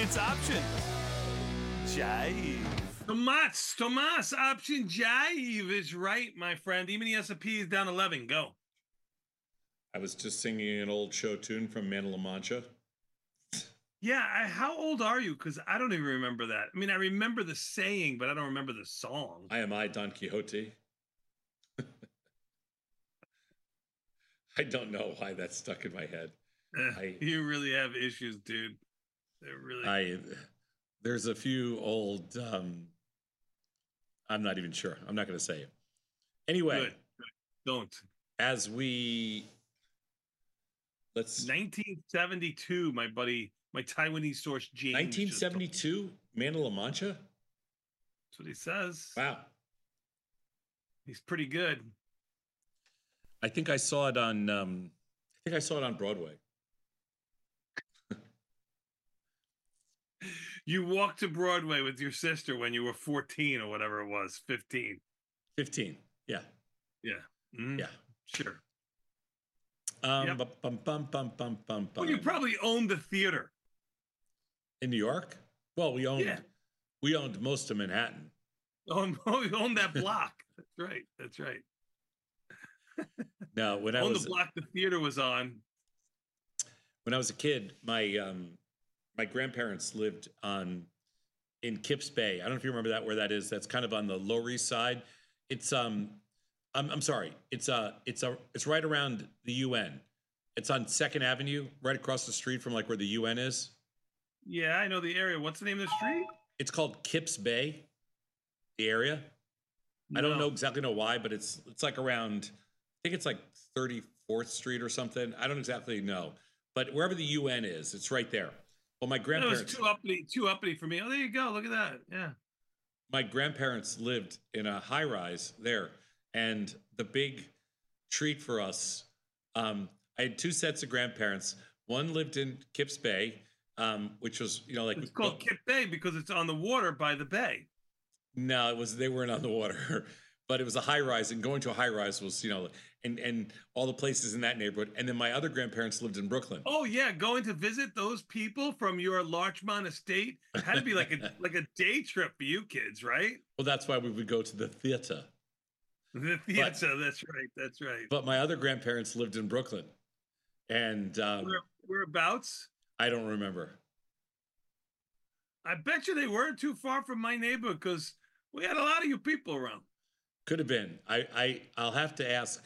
It's option jive. Tomas, option jive is right, my friend. Even the S&P is down 11. Go. I was just singing an old show tune from Man La Mancha. Yeah, how old are you? Because I don't even remember that. I mean, I remember the saying, but I don't remember the song. I am Don Quixote. I don't know why that's stuck in my head. You really have issues, dude. There's a few old. I'm not even sure. I'm not going to say it. Anyway, Good. Don't. As we 1972, my buddy, my Taiwanese source James. 1972, Man La Mancha. That's what he says. Wow, he's pretty good. I think I saw it on. Broadway. You walked to Broadway with your sister when you were 14 or whatever it was, 15. 15. Yeah. Yeah. Mm-hmm. Yeah. Sure. Yep. Well, you probably owned the theater in New York. Well, we owned most of Manhattan. We owned that block. That's right. No, when I was the block the theater was on. When I was a kid, my grandparents lived in Kips Bay. I don't know if you remember where that is. That's kind of on the Lower East Side. It's I'm sorry. It's right around the UN. It's on 2nd Avenue, right across the street from like where the UN is. Yeah, I know the area. What's the name of the street? It's called Kips Bay. The area. No. I don't exactly know why, but it's like around. I think it's like 34th Street or something. I don't exactly know, but wherever the UN is, it's right there. Well, my grandparents. It was too uppity for me. Oh, there you go. Look at that. Yeah. My grandparents lived in a high rise there, and the big treat for us. I had 2 sets of grandparents. One lived in Kips Bay, which was it's called Kips Bay because it's on the water by the bay. No, they weren't on the water, but it was a high rise, and going to a high rise was and all the places in that neighborhood. And then my other grandparents lived in Brooklyn. Oh yeah, going to visit those people from your Larchmont estate had to be like a day trip for you kids, right? Well, that's why we would go to the theater. The theater, that's right. But my other grandparents lived in Brooklyn, and whereabouts? I don't remember. I bet you they weren't too far from my neighborhood because we had a lot of you people around. Could have been. I'll have to ask.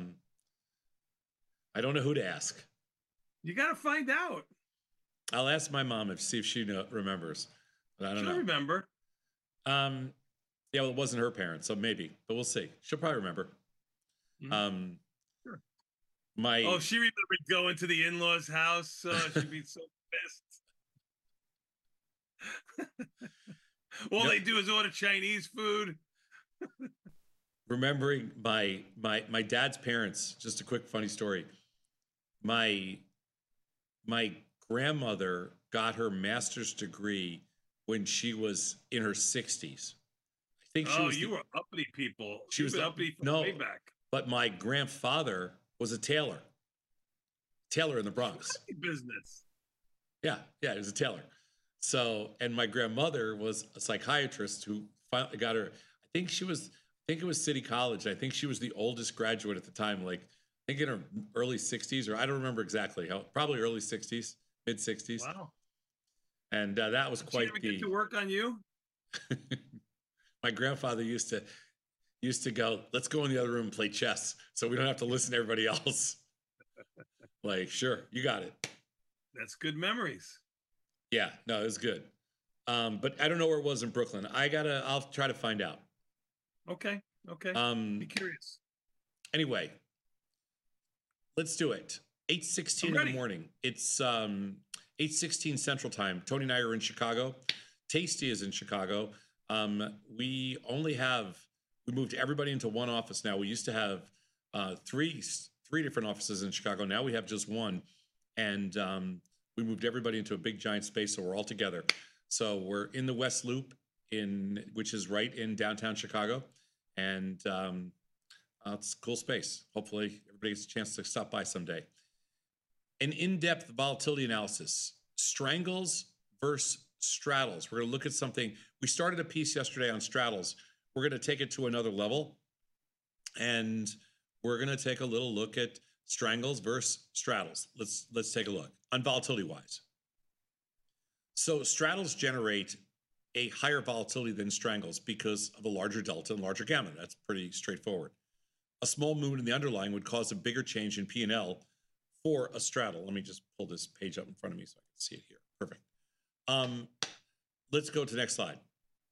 I don't know who to ask. You got to find out. I'll ask my mom see if she remembers. But I don't know. She'll remember. Yeah, well, it wasn't her parents, so maybe. But we'll see. She'll probably remember. Mm-hmm. Sure. She remembered going to the in-laws' house. She'd be so pissed. All they do is order Chinese food. Remembering my dad's parents, just a quick funny story. My grandmother got her master's degree when she was in her 60s. I think she was. You were uppity people. She was uppity from way back. But my grandfather was a tailor in the Bronx. Business. Yeah, he was a tailor. So, and my grandmother was a psychiatrist who finally got her. I think it was City College. I think she was the oldest graduate at the time, like I think in her early 60s, or I don't remember exactly how. Probably early 60s, mid 60s. Wow. And that was quite Did she ever get to work on you? My grandfather used to go, let's go in the other room and play chess so we don't have to listen to everybody else. Like, sure, you got it. That's good memories. Yeah, no, it was good. But I don't know where it was in Brooklyn. I'll try to find out. Okay. Be curious. Anyway, let's do it. 8:16 in the morning. It's 8:16 Central Time. Tony and I are in Chicago. Tasty is in Chicago. We moved everybody into one office now. We used to have three different offices in Chicago. Now we have just one. And we moved everybody into a big giant space, so we're all together. So we're in the West Loop, which is right in downtown Chicago. And it's a cool space. Hopefully everybody gets a chance to stop by someday. An in-depth volatility analysis. Strangles versus straddles. We're going to look at something. We started a piece yesterday on straddles. We're going to take it to another level, and we're going to take a little look at strangles versus straddles. Let's take a look on volatility wise. So straddles generate a higher volatility than strangles because of a larger delta and larger gamma. That's pretty straightforward. A small movement in the underlying would cause a bigger change in P&L for a straddle. Let me just pull this page up in front of me so I can see it here. Perfect. Let's go to the next slide.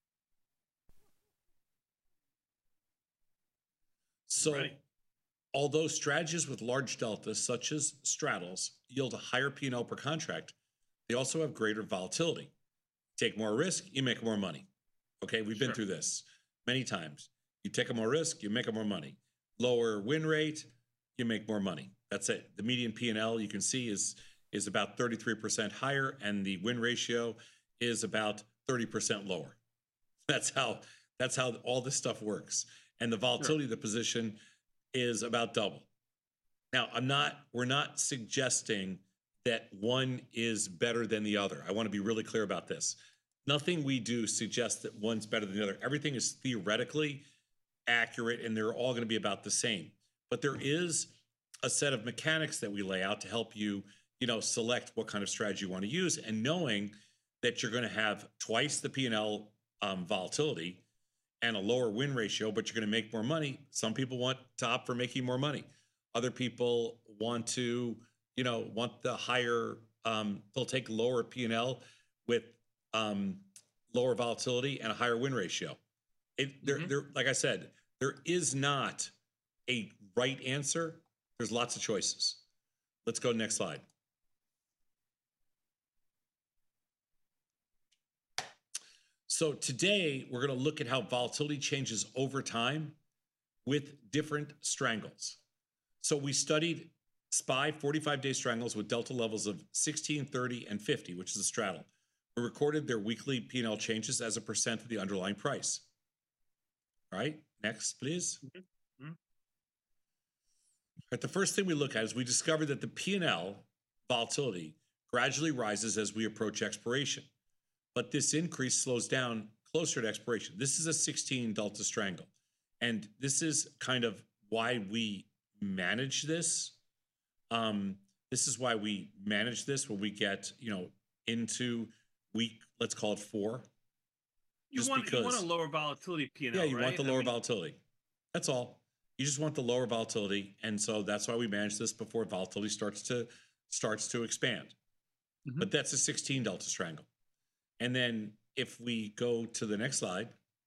So, right. Although strategies with large deltas, such as straddles, yield a higher P&L per contract, they also have greater volatility. Take more risk, you make more money. Okay, we've been through this many times. You take a more risk, you make a more money. Lower win rate, you make more money. That's it. The median P&L you can see is about 33% higher, and the win ratio is about 30% lower. That's how all this stuff works. And the volatility of the position is about double. Now, we're not suggesting that one is better than the other. I want to be really clear about this. Nothing we do suggests that one's better than the other. Everything is theoretically accurate, and they're all going to be about the same. But there is a set of mechanics that we lay out to help you, select what kind of strategy you want to use, and knowing that you're going to have twice the P&L volatility and a lower win ratio, but you're going to make more money. Some people want to opt for making more money. Other people want to, want the higher, they'll take lower P&L with lower volatility and a higher win ratio. Like I said, there is not a right answer. There's lots of choices. Let's go to the next slide. So today, we're going to look at how volatility changes over time with different strangles. So we studied SPY 45-day strangles with delta levels of 16, 30, and 50, which is a straddle. We recorded their weekly P&L changes as a percent of the underlying price. All right, next, please. Mm-hmm. All right, the first thing we look at is we discovered that the P&L volatility gradually rises as we approach expiration. But this increase slows down closer to expiration. This is a 16 delta strangle. And this is kind of why we manage this. This is why we manage this when we get, into week, let's call it 4. You want a lower volatility P&L, yeah, you want the lower volatility. That's all. You just want the lower volatility. And so that's why we manage this before volatility starts to expand. Mm-hmm. But that's a 16 delta strangle. And then if we go to the next slide,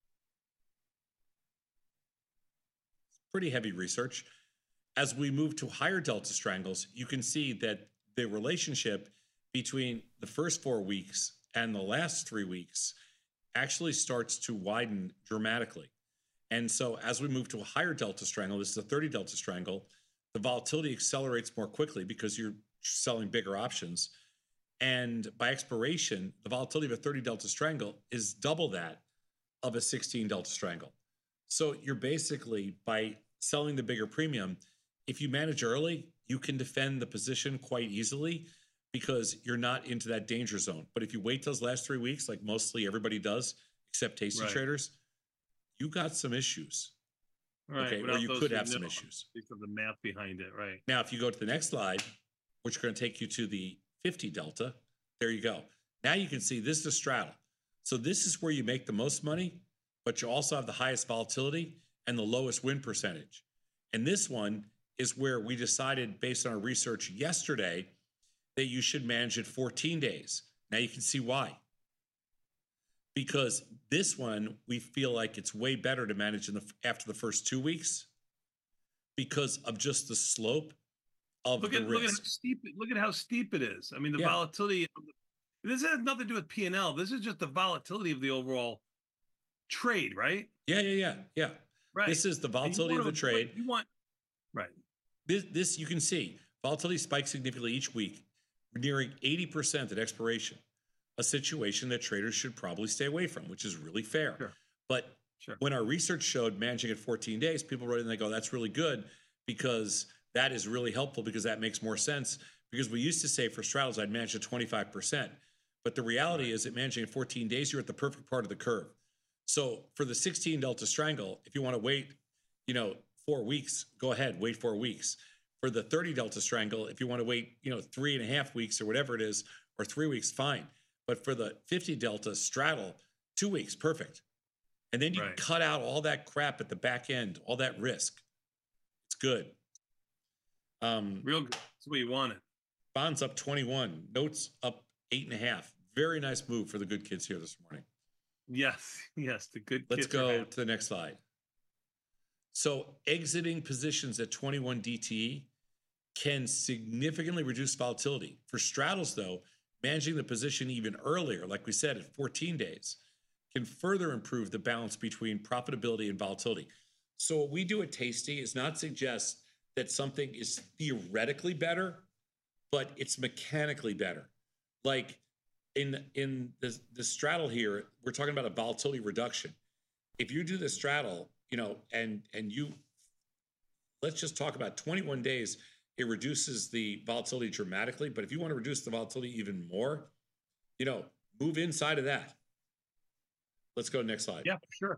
pretty heavy research. As we move to higher delta strangles, you can see that the relationship between the first 4 weeks and the last 3 weeks actually starts to widen dramatically. And so as we move to a higher delta strangle, this is a 30 delta strangle, the volatility accelerates more quickly because you're selling bigger options. And by expiration, the volatility of a 30 delta strangle is double that of a 16 delta strangle. So you're basically, by selling the bigger premium, if you manage early, you can defend the position quite easily because you're not into that danger zone. But if you wait those last 3 weeks, like mostly everybody does, except tasty traders, you got some issues. Right. Okay, or you could have some issues. Because of the math behind it, right? Now, if you go to the next slide, which is going to take you to the 50 delta, there you go. Now you can see this is a straddle. So this is where you make the most money, but you also have the highest volatility and the lowest win percentage. And this one is where we decided, based on our research yesterday, that you should manage it 14 days. Now you can see why. Because this one, we feel like it's way better to manage after the first 2 weeks because of just the slope of the risk. Look at how steep it is. I mean, the volatility. This has nothing to do with P&L. This is just the volatility of the overall trade, right? Yeah. Right. This is the volatility of the trade. Right. This you can see volatility spikes significantly each week, nearing 80% at expiration. A situation that traders should probably stay away from, which is really fair. Sure. But when our research showed managing at 14 days, people wrote in and they go, "That's really good because." That is really helpful because that makes more sense. Because we used to say for straddles, I'd manage at 25%. But the reality is that managing in 14 days, you're at the perfect part of the curve. So for the 16 Delta Strangle, if you want to wait, 4 weeks, go ahead, wait 4 weeks. For the 30 Delta Strangle, if you want to wait, 3.5 weeks or whatever it is, or 3 weeks, fine. But for the 50 Delta Straddle, 2 weeks, perfect. And then you cut out all that crap at the back end, all that risk. It's good. Real good. That's what you wanted. Bonds up 21, notes up 8.5. Very nice move for the good kids here this morning. Yes, the good Let's kids. go to the next slide. So exiting positions at 21 DTE can significantly reduce volatility. For straddles, though, managing the position even earlier, like we said, at 14 days, can further improve the balance between profitability and volatility. So what we do at Tasty is not suggest that something is theoretically better, but it's mechanically better. Like in the straddle here, we're talking about a volatility reduction. If you do the straddle, and you, let's just talk about 21 days, it reduces the volatility dramatically. But if you want to reduce the volatility even more, move inside of that. Let's go to the next slide. Yeah, sure.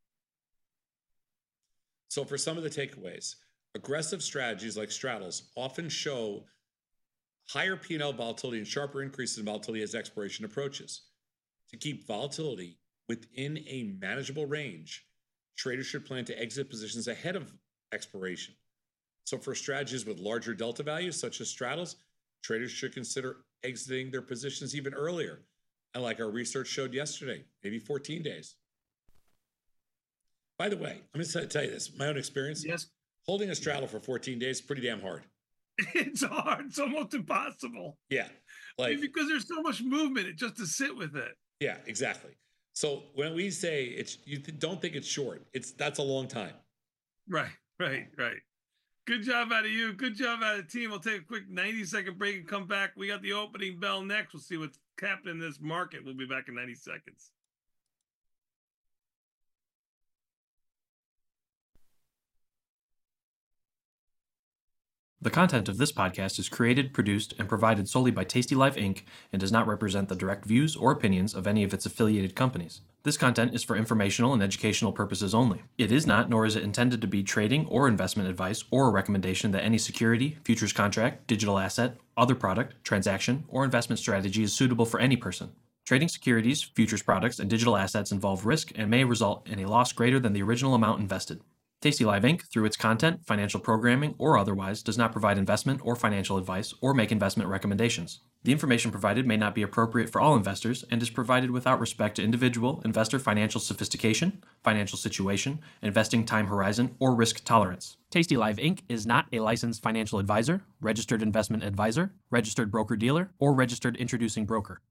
So for some of the takeaways, aggressive strategies like straddles often show higher P&L volatility and sharper increases in volatility as expiration approaches. To keep volatility within a manageable range, traders should plan to exit positions ahead of expiration. So for strategies with larger delta values, such as straddles, traders should consider exiting their positions even earlier. And like our research showed yesterday, maybe 14 days. By the way, I'm going to tell you this, my own experience. Yes. Holding a straddle for 14 days is pretty damn hard. It's hard. It's almost impossible. Yeah. Because there's so much movement, just to sit with it. Yeah, exactly. So when we say you don't think it's short, that's a long time. Right. Good job out of you. Good job out of the team. We'll take a quick 90-second break and come back. We got the opening bell next. We'll see what's happening in this market. We'll be back in 90 seconds. The content of this podcast is created, produced, and provided solely by Tasty Life Inc. and does not represent the direct views or opinions of any of its affiliated companies. This content is for informational and educational purposes only. It is not, nor is it intended to be trading or investment advice or a recommendation that any security, futures contract, digital asset, other product, transaction, or investment strategy is suitable for any person. Trading securities, futures products, and digital assets involve risk and may result in a loss greater than the original amount invested. Tasty Live Inc., through its content, financial programming, or otherwise, does not provide investment or financial advice or make investment recommendations. The information provided may not be appropriate for all investors and is provided without respect to individual investor financial sophistication, financial situation, investing time horizon, or risk tolerance. Tasty Live Inc. is not a licensed financial advisor, registered investment advisor, registered broker-dealer, or registered introducing broker.